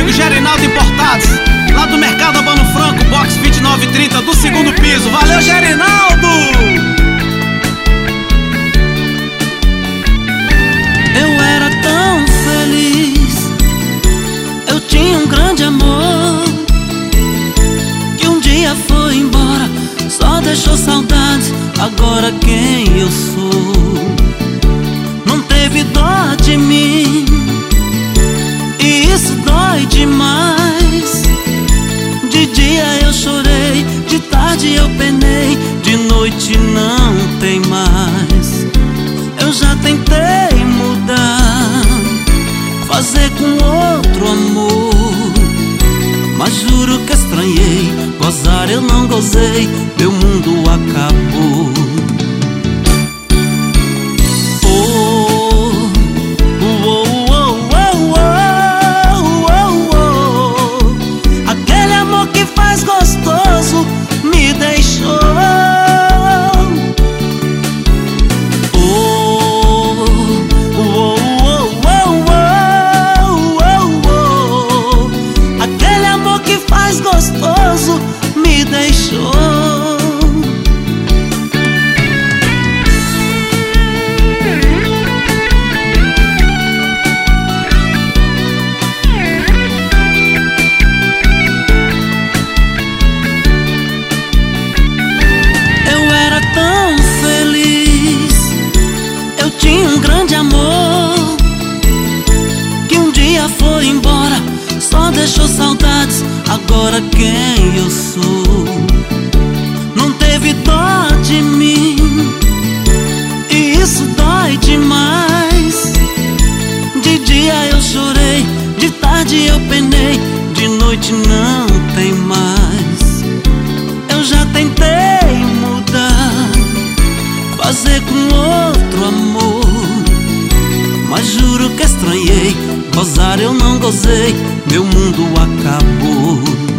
amigo Gerinaldo Importados, lá do Mercado Albano Franco, box 2930 do segundo piso. Valeu, Gerinaldo! Eu era tão feliz, eu tinha um grande amor, que um dia foi embora, só deixou saudades. Agora quem eu sou? Não teve dó de mim, e isso dói demais. De dia eu chorei, de tarde eu penei, de noite não tem mais. Eu já tentei mudar, fazer com outro amor, mas juro que estranhei, gozar eu não gozei, meu mundo acabou. Aquele amor que faz gostoso me deixou. Aquele amor que faz gostoso me deixou. Tinha um grande amor, que um dia foi embora, só deixou saudades. Agora quem eu sou? Não teve dó de mim, e isso dói demais. De dia eu chorei, de tarde eu penei, de noite não tem mais. Eu já tentei mudar, fazer com outro amor, mas juro que estranhei, gozar eu não gozei, meu mundo acabou.